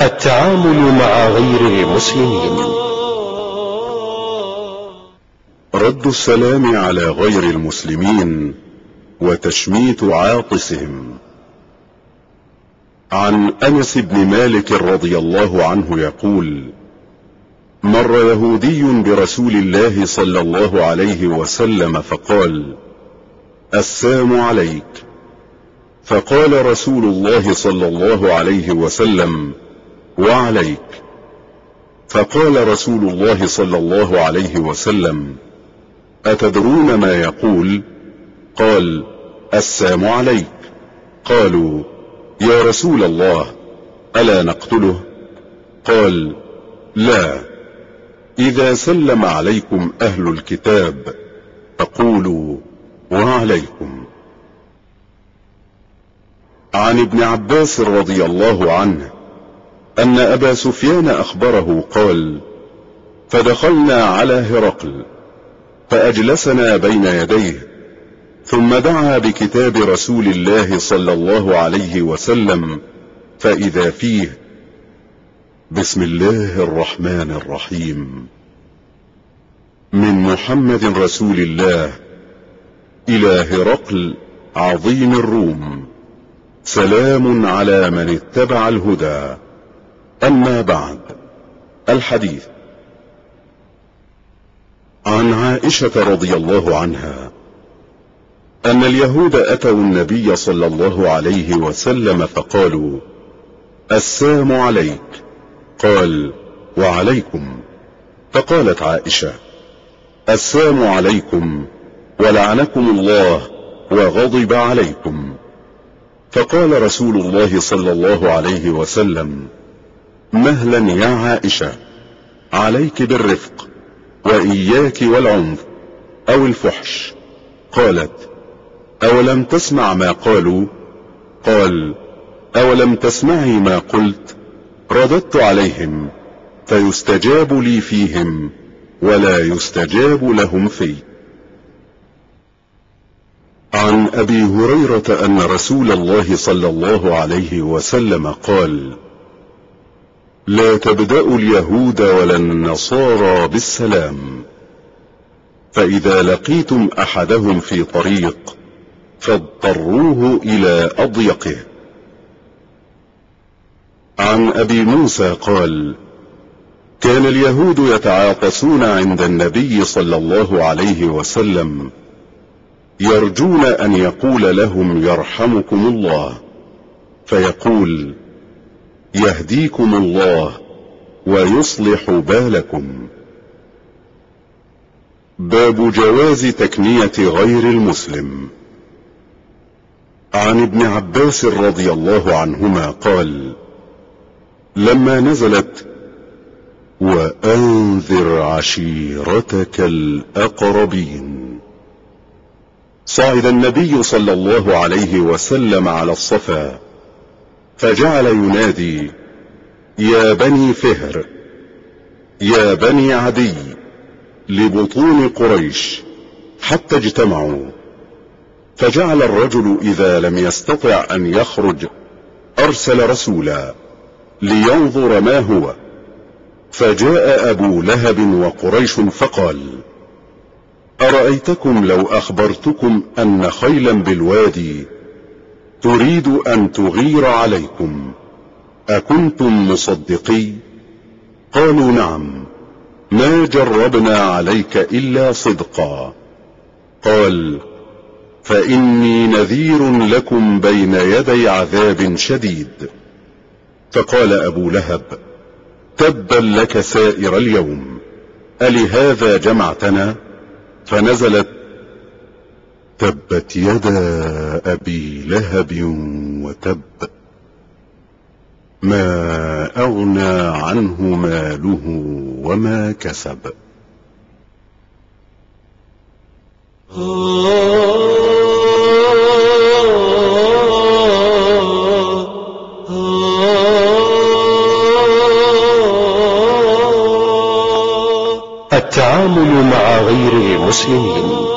التعامل مع غير المسلمين. رد السلام على غير المسلمين وتشميت عاطسهم. عن أنس بن مالك رضي الله عنه يقول: مر يهودي برسول الله صلى الله عليه وسلم فقال: السلام عليك. فقال رسول الله صلى الله عليه وسلم: وعليك. فقال رسول الله صلى الله عليه وسلم: أتدرون ما يقول؟ قال: السلام عليك. قالوا: يا رسول الله، ألا نقتله؟ قال: لا، إذا سلم عليكم أهل الكتاب فقولوا: وعليكم. عن ابن عباس رضي الله عنه أن أبا سفيان أخبره قال: فدخلنا على هرقل فأجلسنا بين يديه، ثم دعا بكتاب رسول الله صلى الله عليه وسلم، فإذا فيه: بسم الله الرحمن الرحيم، من محمد رسول الله إلى هرقل عظيم الروم، سلام على من اتبع الهدى، أما بعد. الحديث. عن عائشة رضي الله عنها أن اليهود أتوا النبي صلى الله عليه وسلم فقالوا: السلام عليك. قال: وعليكم. فقالت عائشة: السلام عليكم ولعنكم الله وغضب عليكم. فقال رسول الله صلى الله عليه وسلم: مهلا يا عائشة، عليك بالرفق وإياك والعنف أو الفحش. قالت: أولم تسمع ما قالوا؟ قال: أولم تسمعي ما قلت؟ رددت عليهم فيستجاب لي فيهم ولا يستجاب لهم في. عن أبي هريرة أن رسول الله صلى الله عليه وسلم قال: لا تبدأوا اليهود ولا النصارى بالسلام، فإذا لقيتم أحدهم في طريق فاضطروه إلى أضيقه. عن أبي موسى قال: كان اليهود يتعاطسون عند النبي صلى الله عليه وسلم، يرجون أن يقول لهم يرحمكم الله، فيقول: يهديكم الله ويصلح بالكم. باب جواز تكنية غير المسلم. عن ابن عباس رضي الله عنهما قال: لما نزلت وأنذر عشيرتك الأقربين، صعد النبي صلى الله عليه وسلم على الصفا، فجعل ينادي: يا بني فهر، يا بني عدي، لبطون قريش، حتى اجتمعوا. فجعل الرجل إذا لم يستطع أن يخرج أرسل رسولا لينظر ما هو، فجاء أبو لهب وقريش فقال: أرأيتكم لو أخبرتكم أن خيلا بالوادي تريد أن تغير عليكم أكنتم مصدقي؟ قالوا: نعم، ما جربنا عليك إلا صدقا. قال: فإني نذير لكم بين يدي عذاب شديد. فقال أبو لهب: تبا لك سائر اليوم، ألهذا جمعتنا؟ فنزلت: تبت يدا أبي لهب وتب، ما أغنى عنه ماله وما كسب. التعامل مع غير المسلمين.